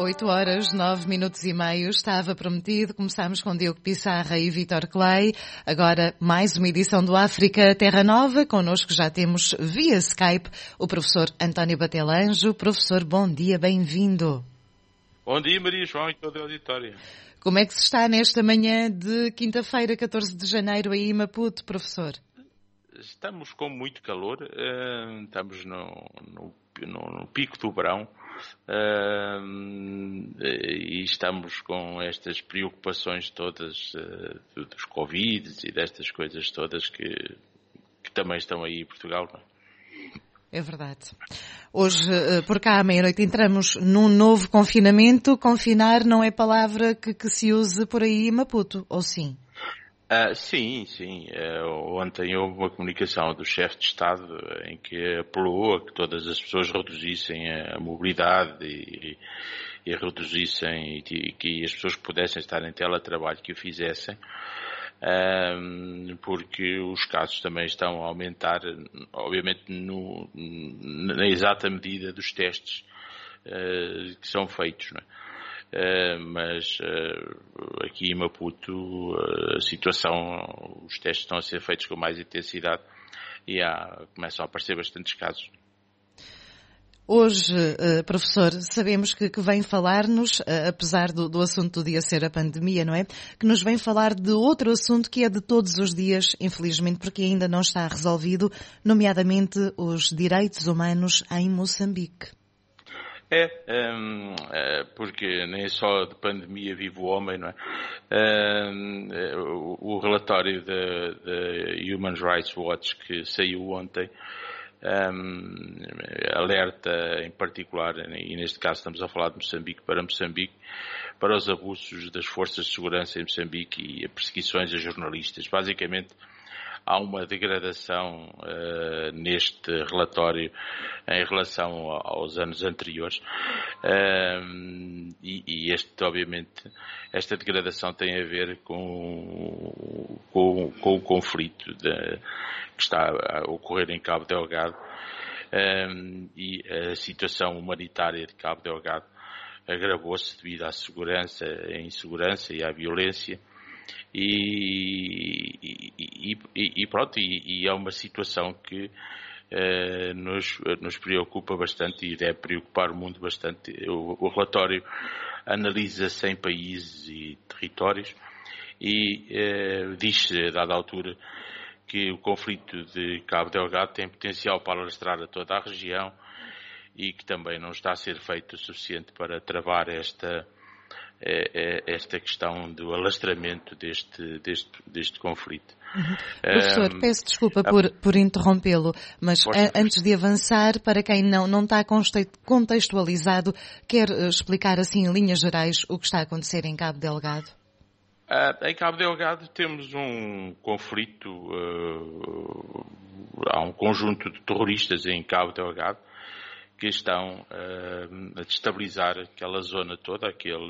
8 horas, 9 minutos e meio, estava prometido. Começámos com Diogo Pissarra e Vítor Clay. Agora mais uma edição do África Terra Nova. Connosco já temos via Skype o professor António Batelanjo. Professor, bom dia, bem-vindo. Bom dia, Maria João e toda a auditória. Como é que se está nesta manhã de quinta-feira, 14 de janeiro, aí em Maputo, professor? Estamos com muito calor, estamos no pico do verão e estamos com estas preocupações todas dos Covid e destas coisas todas que também estão aí em Portugal. Não é? É verdade. Hoje, por cá à meia-noite, entramos num novo confinamento. Confinar não é palavra que se use por aí em Maputo, ou sim? Sim. Ontem houve uma comunicação do chefe de Estado em que apelou a que todas as pessoas reduzissem a mobilidade e reduzissem e que as pessoas que pudessem estar em teletrabalho que o fizessem, porque os casos também estão a aumentar, obviamente na exata medida dos testes que são feitos, não é? Mas aqui em Maputo a situação, os testes estão a ser feitos com mais intensidade e começam a aparecer bastantes casos. Hoje, professor, sabemos que vem falar-nos, apesar do assunto do dia ser a pandemia, não é? Que nos vem falar de outro assunto que é de todos os dias, infelizmente, porque ainda não está resolvido, nomeadamente os direitos humanos em Moçambique. Porque nem só de pandemia vive o homem, não é? O relatório da Human Rights Watch que saiu ontem alerta em particular, e neste caso estamos a falar de Moçambique, para os abusos das forças de segurança em Moçambique e as perseguições a jornalistas. Basicamente, há uma degradação neste relatório em relação aos anos anteriores e obviamente, esta degradação tem a ver com o conflito que está a ocorrer em Cabo Delgado e a situação humanitária de Cabo Delgado agravou-se devido à insegurança e à violência. E pronto, é uma situação que nos preocupa bastante e deve preocupar o mundo bastante. O relatório analisa 100 países e territórios e diz-se, a dada altura, que o conflito de Cabo Delgado tem potencial para alastrar a toda a região e que também não está a ser feito o suficiente para travar esta questão do alastramento deste conflito. Professor, peço desculpa por interrompê-lo, mas antes de avançar, para quem não está contextualizado, quer explicar assim em linhas gerais o que está a acontecer em Cabo Delgado? Em Cabo Delgado temos um conflito, há um conjunto de terroristas em Cabo Delgado que estão a destabilizar aquela zona toda,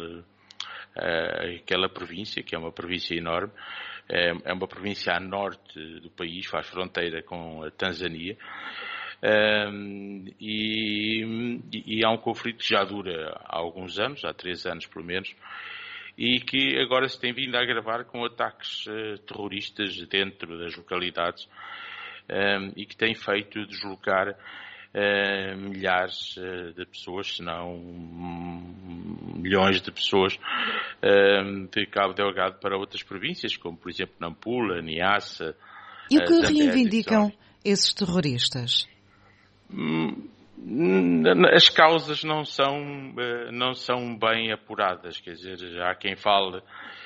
aquela província, que é uma província enorme, é uma província a norte do país, faz fronteira com a Tanzânia, e há um conflito que já dura há alguns anos, há 3 anos pelo menos, e que agora se tem vindo a agravar com ataques terroristas dentro das localidades e que tem feito deslocar milhares de pessoas, se não milhões de pessoas de Cabo Delgado para outras províncias, como por exemplo Nampula, Niassa. E o que reivindicam esses terroristas? As causas não são bem apuradas, quer dizer, há quem fale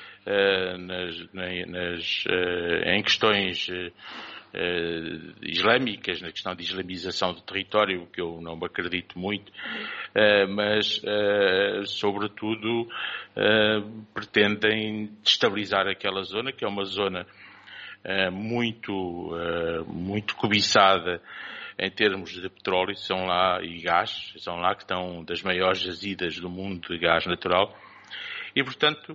em questões islâmicas, na questão de islamização do território, que eu não me acredito muito, mas sobretudo pretendem destabilizar aquela zona, que é uma zona muito cobiçada em termos de petróleo, são lá, e gás, são lá que estão das maiores jazidas do mundo de gás natural, e portanto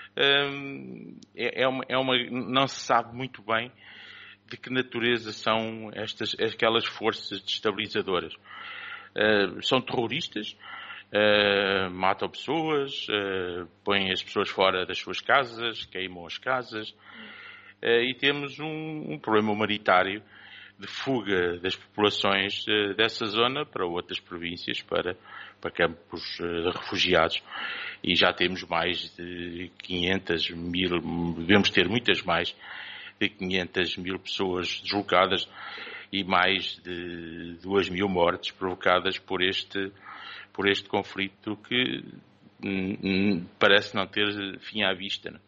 não se sabe muito bem de que natureza são aquelas forças destabilizadoras. São terroristas, matam pessoas, põem as pessoas fora das suas casas, queimam as casas, e temos um problema humanitário de fuga das populações dessa zona para outras províncias, para campos de refugiados, e já temos mais de 500 mil, devemos ter muitas mais de 500 mil pessoas deslocadas e mais de 2.000 mortes provocadas por este conflito que parece não ter fim à vista, não?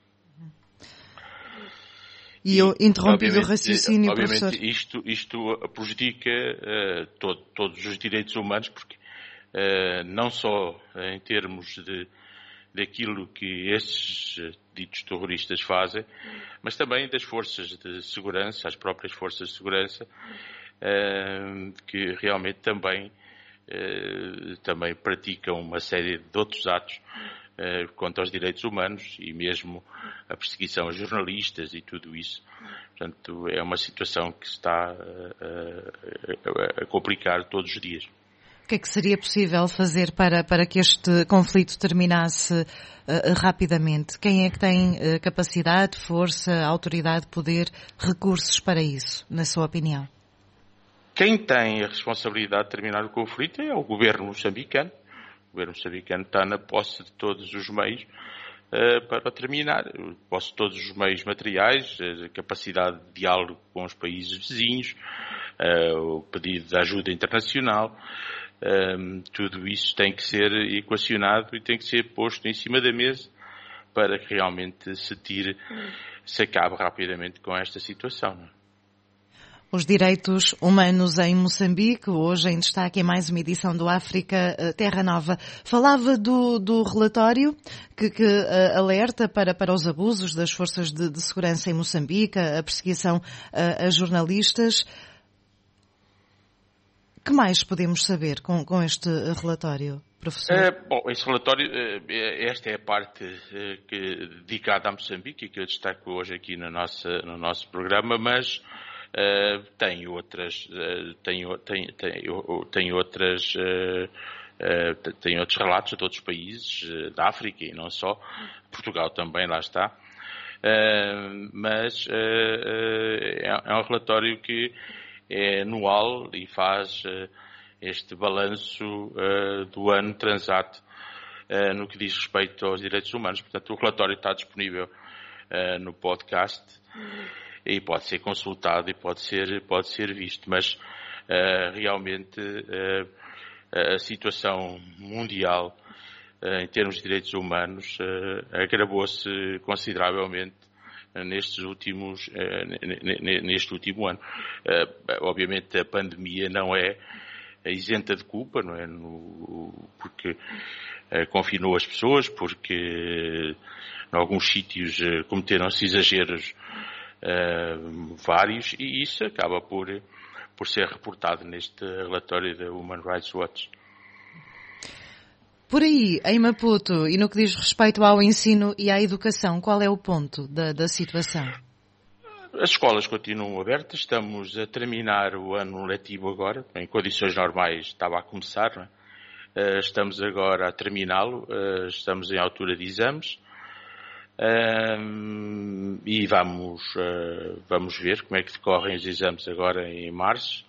E eu interrompi o raciocínio, professor. Obviamente isto prejudica todos os direitos humanos, porque não só em termos daquilo que esses ditos terroristas fazem, mas também das forças de segurança, as próprias forças de segurança, que realmente também praticam uma série de outros atos contra os direitos humanos e mesmo a perseguição a jornalistas e tudo isso. Portanto, é uma situação que está a complicar todos os dias. O que é que seria possível fazer para que este conflito terminasse rapidamente? Quem é que tem capacidade, força, autoridade, poder, recursos para isso, na sua opinião? Quem tem a responsabilidade de terminar o conflito é o governo moçambicano. O governo moçambicano está na posse de todos os meios para terminar. Posse de todos os meios materiais, a capacidade de diálogo com os países vizinhos, o pedido de ajuda internacional. Tudo isso tem que ser equacionado e tem que ser posto em cima da mesa para que realmente se acabe rapidamente com esta situação, não é? Os direitos humanos em Moçambique, hoje em destaque em mais uma edição do África Terra Nova. Falava do relatório que alerta para os abusos das forças de segurança em Moçambique, a perseguição a jornalistas. Que mais podemos saber com este relatório, professor? Esse relatório, esta é a parte dedicada a Moçambique, que eu destaco hoje aqui no nosso programa, mas tem outros relatos de outros países da África e não só. Portugal também lá está. Mas é um relatório que é anual e faz este balanço do ano transato no que diz respeito aos direitos humanos. Portanto, o relatório está disponível no podcast e pode ser consultado e pode ser visto, mas realmente a situação mundial em termos de direitos humanos agravou-se consideravelmente neste último ano. Obviamente a pandemia não é isenta de culpa, não é? Porque confinou as pessoas, porque em alguns sítios cometeram-se exageros vários, e isso acaba por ser reportado neste relatório da Human Rights Watch. Por aí, em Maputo, e no que diz respeito ao ensino e à educação, qual é o ponto da situação? As escolas continuam abertas, estamos a terminar o ano letivo agora, em condições normais estava a começar, não é? Estamos agora a terminá-lo, estamos em altura de exames, e vamos ver como é que decorrem os exames agora em março,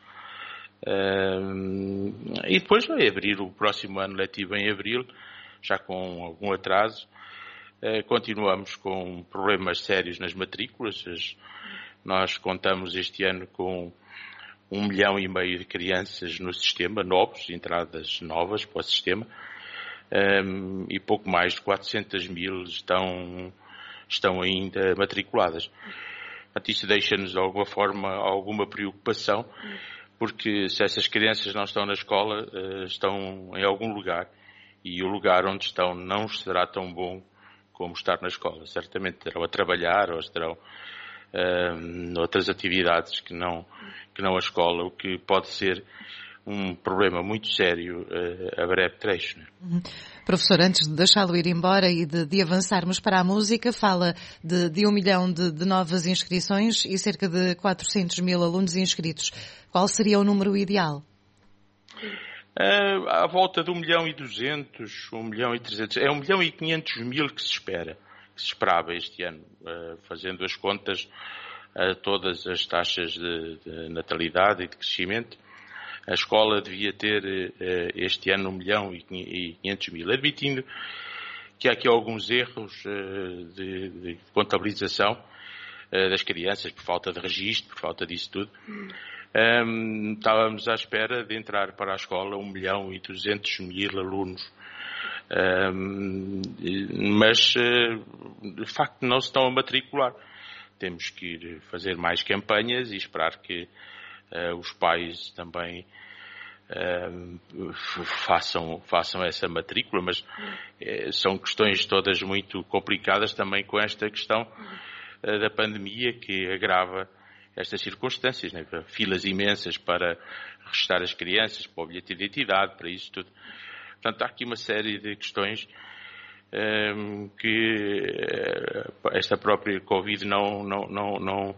e depois vai abrir o próximo ano letivo em abril, já com algum atraso. Continuamos com problemas sérios nas matrículas. Nós contamos este ano com 1,5 milhão de crianças no sistema, entradas novas para o sistema, e pouco mais de 400 mil estão ainda matriculadas. Portanto, isso deixa-nos de alguma forma alguma preocupação, porque se essas crianças não estão na escola, estão em algum lugar, e o lugar onde estão não será tão bom como estar na escola. Certamente estarão a trabalhar ou estarão outras atividades que não a escola, o que pode ser um problema muito sério a breve trecho. Né? Professor, antes de deixá-lo ir embora e de avançarmos para a música, fala de 1 milhão de novas inscrições e cerca de 400 mil alunos inscritos. Qual seria o número ideal? À volta de 1.200.000, 1.300.000, é 1.500.000 que se esperava este ano, fazendo as contas a todas as taxas de natalidade e de crescimento. A escola devia ter este ano 1.500.000, admitindo que há aqui alguns erros de contabilização das crianças, por falta de registro, por falta disso tudo. Estávamos à espera de entrar para a escola 1.200.000 alunos. Mas, de facto, não se estão a matricular. Temos que ir fazer mais campanhas e esperar que os pais também façam essa matrícula, mas são questões todas muito complicadas também com esta questão da pandemia que agrava estas circunstâncias, né? Filas imensas para registrar as crianças, para o bilhete de identidade, para isso tudo. Portanto, há aqui uma série de questões que esta própria Covid não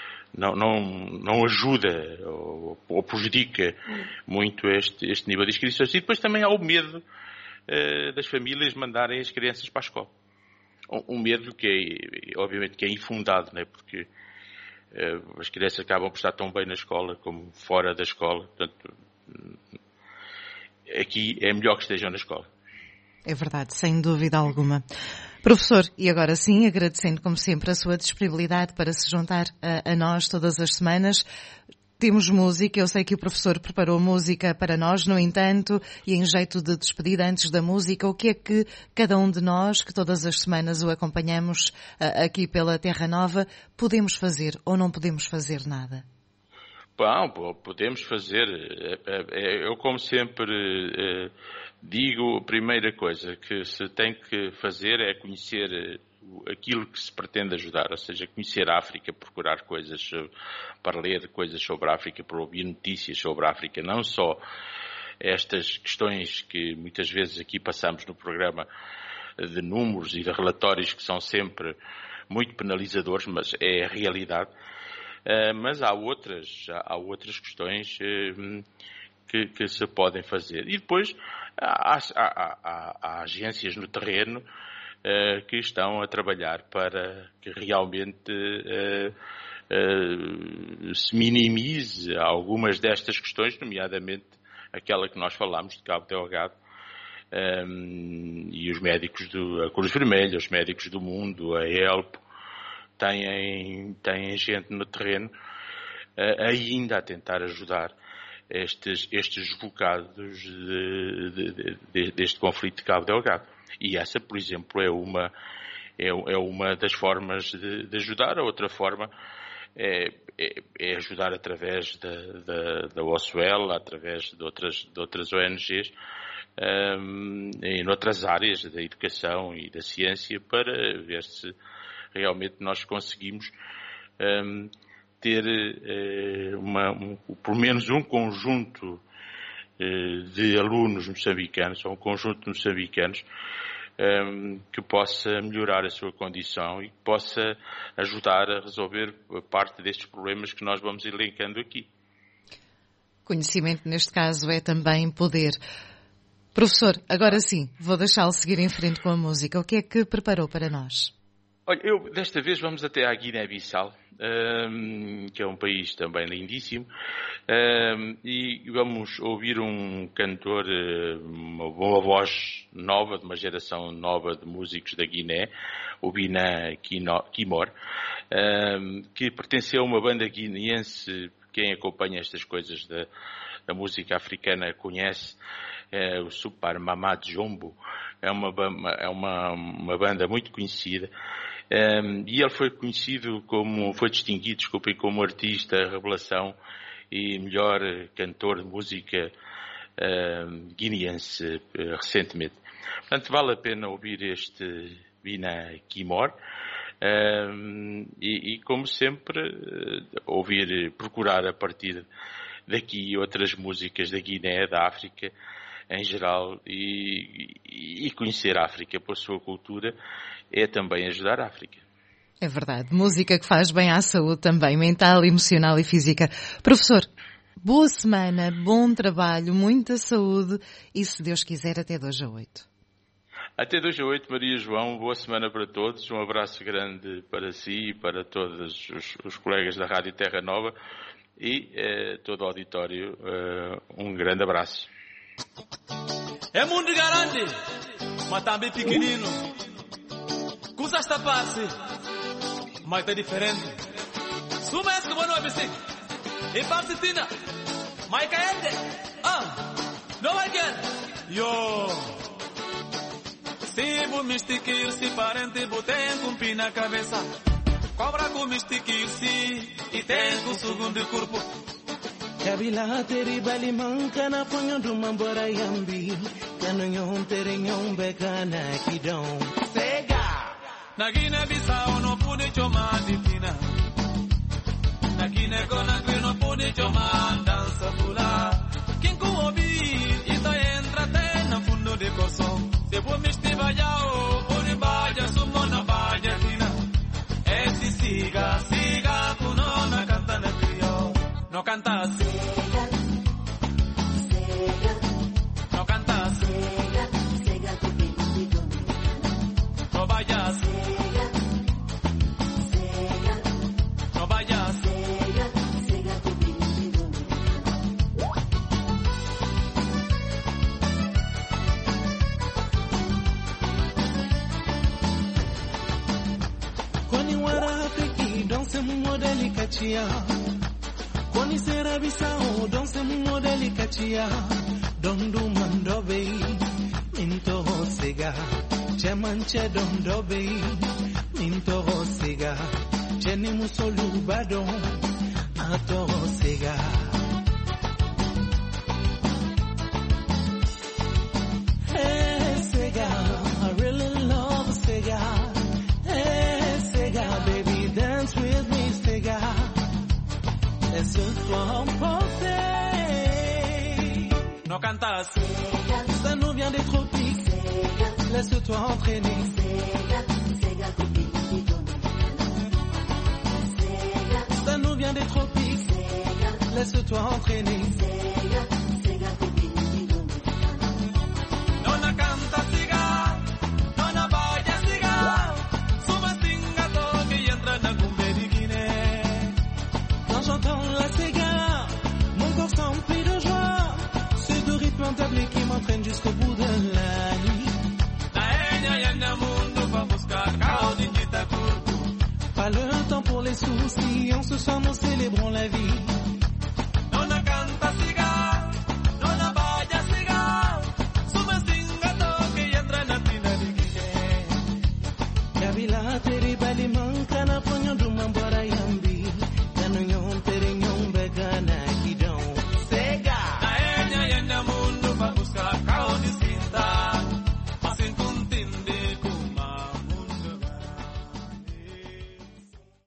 ajuda ou prejudica muito este nível de inscrições. E depois também há o medo das famílias mandarem as crianças para a escola. Um medo que obviamente que é infundado, né? Porque as crianças acabam por estar tão bem na escola como fora da escola. Portanto, aqui é melhor que estejam na escola. É verdade, sem dúvida alguma. Professor, e agora sim, agradecendo como sempre a sua disponibilidade para se juntar a nós todas as semanas. Temos música, eu sei que o professor preparou música para nós, no entanto, e em jeito de despedida antes da música, o que é que cada um de nós, que todas as semanas o acompanhamos aqui pela Terra Nova, podemos fazer ou não podemos fazer nada? Bom, podemos fazer. Eu, como sempre, digo, a primeira coisa que se tem que fazer é conhecer aquilo que se pretende ajudar, ou seja, conhecer a África, procurar coisas para ler, coisas sobre a África, para ouvir notícias sobre a África, não só estas questões que muitas vezes aqui passamos no programa de números e de relatórios que são sempre muito penalizadores, mas é a realidade. Mas há outras questões que se podem fazer. E depois há agências no terreno que estão a trabalhar para que realmente se minimize algumas destas questões, nomeadamente aquela que nós falámos de Cabo Delgado, e os médicos a Cruz Vermelha, os médicos do mundo, a ELPO, têm gente no terreno ainda a tentar ajudar estes deslocados deste conflito de Cabo Delgado. E essa, por exemplo, é uma das formas de ajudar. A outra forma é ajudar através da OSWEL, através de outras ONGs, em outras áreas da educação e da ciência, para ver se realmente nós conseguimos ter pelo menos um conjunto de alunos moçambicanos, ou um conjunto de moçambicanos, que possa melhorar a sua condição e que possa ajudar a resolver parte destes problemas que nós vamos elencando aqui. Conhecimento, neste caso, é também poder. Professor, agora sim, vou deixá-lo seguir em frente com a música. O que é que preparou para nós? Olha, desta vez vamos até à Guiné-Bissau, que é um país também lindíssimo, e vamos ouvir um cantor, uma voz nova, de uma geração nova de músicos da Guiné, o Bina Kimor, que pertenceu a uma banda guineense. Quem acompanha estas coisas da música africana conhece, o Super Mamad Jumbo. É uma banda muito conhecida. E ele foi distinguido, como artista revelação e melhor cantor de música guineense recentemente. Portanto, vale a pena ouvir este Bina Kimor e como sempre, procurar a partir daqui outras músicas da Guiné, da África em geral, e conhecer a África pela sua cultura é também ajudar a África. É verdade. Música que faz bem à saúde também, mental, emocional e física. Professor, Boa semana, bom trabalho, muita saúde e, se Deus quiser, até 2/8. Até 2/8, Maria João. Boa semana para todos. Um abraço grande para si e para todos os colegas da Rádio Terra Nova e todo o auditório. Um grande abraço. É mundo grande, mas também pequenino. Cusa esta parte, mas é diferente. Suma esse que vou no visita. E parte tina, mas caente. No again. Yo. Se vou me estiquir, se parente, botem com pi na cabeça. Cobra com me estiquir, se e tem com segundo corpo. Kabila teri bali manka na ponyo dumambora yambi. Kano nyon teri nyon beka na kidon. Sega! Na Guinea Bissau no pude choma divina. Na Guinea Conakry no pude choma dança pula. Quem com ouvir, isso entra até no fundo de coração. Se vou me estivajao, ori baja, sumo na baja tina. Esse siga, kunona canta na criou. No canta assim. No canta assim. No vayas. No vayas. Kwani wara Afriki danse mu modeli kachia. Kwani sera Bissau danse mu modeli kachia. Dondu mandobe minto sega. Chemanche dondobe minto sega. Cheni musolu badon ato sega. Hey Sega, I really love Sega. Hey Sega, baby dance with me Sega. Laisse-toi emporter. No canta assim. Ça nous vient des tropiques. Laisse-toi entraîner. Ça nous vient des tropiques. Laisse-toi entraîner. Nona canta siga, nona vaya siga. Suma singa toque y entra na cumbre de Guinée. Quand j'entends la Sega, mon corps s'emplit de joie. C'est de rythme entablé qui m'entraîne jusqu'au bout de la nuit. Na enya yenda mundo pa buscar cao de Quitacuco. Pas le temps pour les soucis, en ce soir nous célébrons la vie.